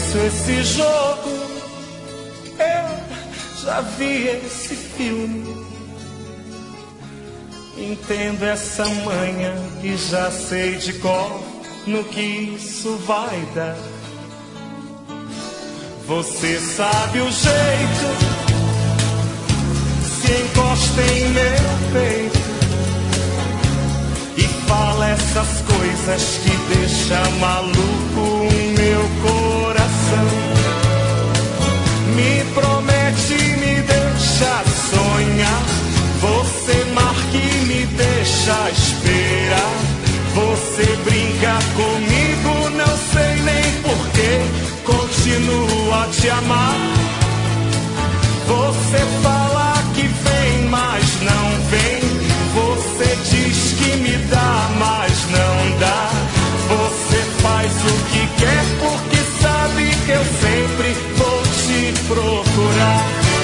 conheço esse jogo, eu já vi esse filme. Entendo essa manha e já sei de cor no que isso vai dar. Você sabe o jeito, se encosta em meu peito e fala essas coisas que deixa maluco o meu coração. Me promete, me deixa sonhar. Você marca e me deixa esperar. Você brinca comigo, não sei nem porquê. Continuo a te amar. Você fala que vem, mas não vem. Você diz que me dá, mas não dá. Você faz o que quer porque sabe que eu sempre vou te procurar.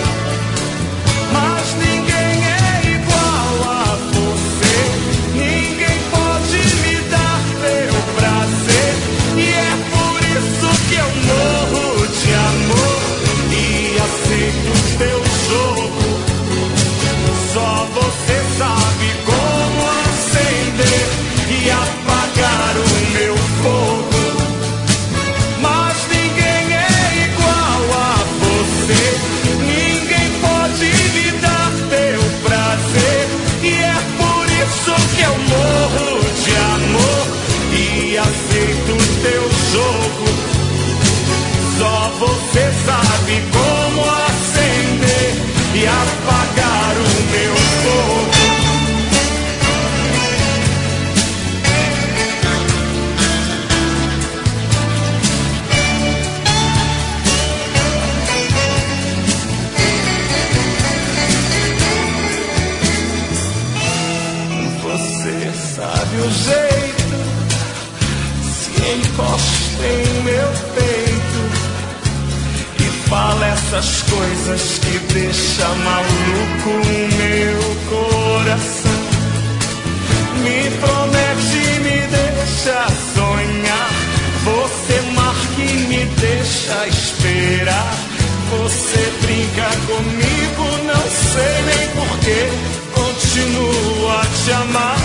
Mas ninguém é igual a você. Ninguém pode me dar teu prazer. E é por isso que eu morro de amor e aceito teu jogo. Só você sabe como acender e apagar o meu fogo. Mas ninguém é igual a você. Ninguém pode me dar teu prazer. E é por isso que eu morro de amor e aceito teu jogo. Só você sabe como acender e apagar o meu fogo. Você sabe o jeito, se encosta em meu peito e fala essas coisas que deixa maluco o meu coração. Me promete, me deixa sonhar. Você marca e me deixa esperar. Você brinca comigo, não sei nem porquê. Continuo a te amar.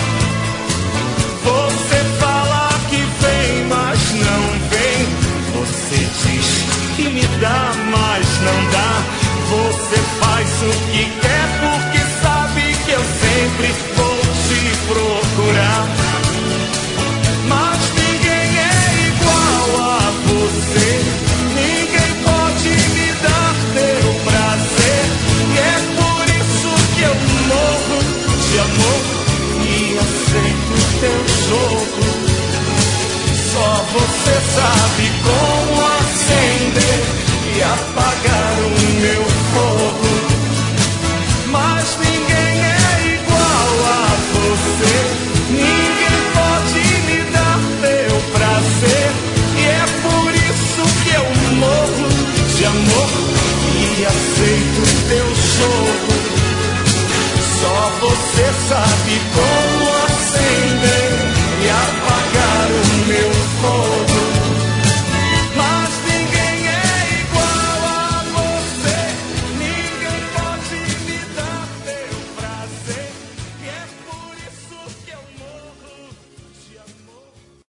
Você fala que vem, mas não vem. Você diz que me dá, mas não dá. Você faz o que quer porque sabe que eu sempre vou te procurar. Mas ninguém é igual a você. Ninguém pode me dar teu prazer. E é por isso que eu morro de amor e aceito teu jogo. Só você sabe como